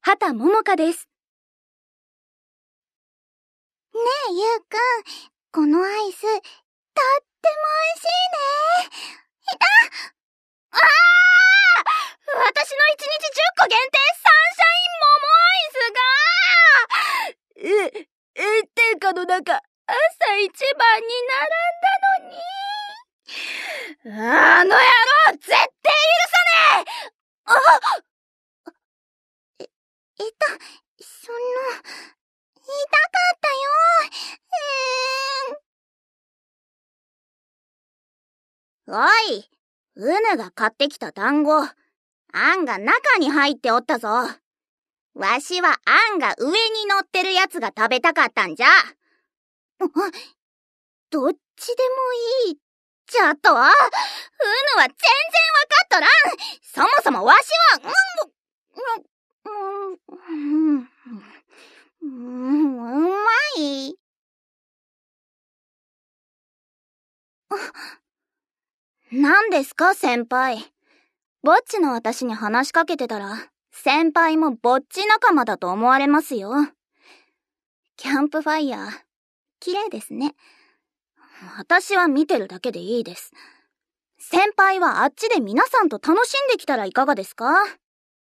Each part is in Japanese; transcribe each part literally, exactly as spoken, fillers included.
畑桃香です。 ねえ、ゆうくん、このアイス、とっても美味しいね。いたああ私の一日じゅっこ限定サンシャイン桃アイスがえ、炎天下の中、朝一番に並んだのに。 あの野郎、絶対許さねえ。あえ、えっと、その、痛かったよ。えーん。おい、うぬが買ってきた団子、あんが中に入っておったぞ。わしはあんが上に乗ってるやつが食べたかったんじゃ。どっちでもいい。ちょっと、うぬは全然わかっとらん。そもそもわしは、うん、うん、うん、うまい。何ですか、先輩。ぼっちの私に話しかけてたら、先輩もぼっち仲間だと思われますよ。キャンプファイヤー、綺麗ですね。私は見てるだけでいいです。先輩はあっちで皆さんと楽しんできたらいかがですか？嘘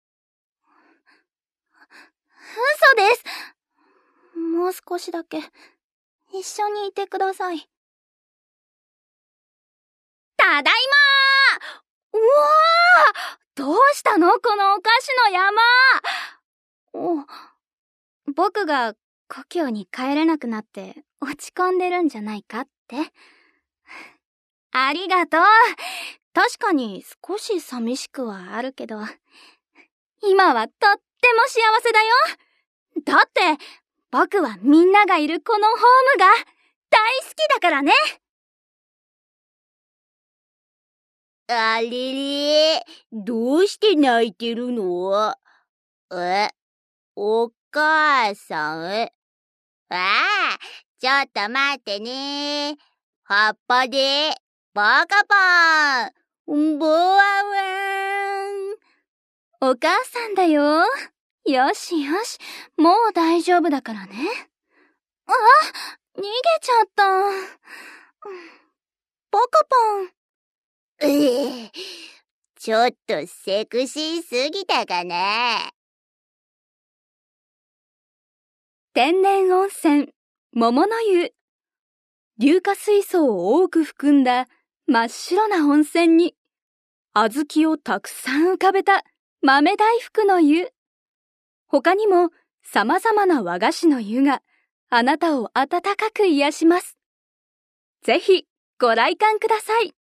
です。もう少しだけ、一緒にいてください。ただいまー。うわー！どうしたの？このお菓子の山。お、僕が故郷に帰れなくなって落ち込んでるんじゃないかって。ありがとう。確かに少し寂しくはあるけど、今はとっても幸せだよ。だって、僕はみんながいるこのホームが大好きだからね。あれれ、どうして泣いてるの？え、お母さん？ああ、ちょっと待ってね。葉っぱで、バカパン、ボワワン。 お母さんだよ。よしよし、もう大丈夫だからね。あ、逃げちゃった。 バカパン。ええ、ちょっとセクシーすぎたかな。 天然温泉、桃の湯。硫化水素を多く含んだ真っ白な温泉に、小豆をたくさん浮かべた豆大福の湯。他にも様々な和菓子の湯があなたを温かく癒します。ぜひご来館ください。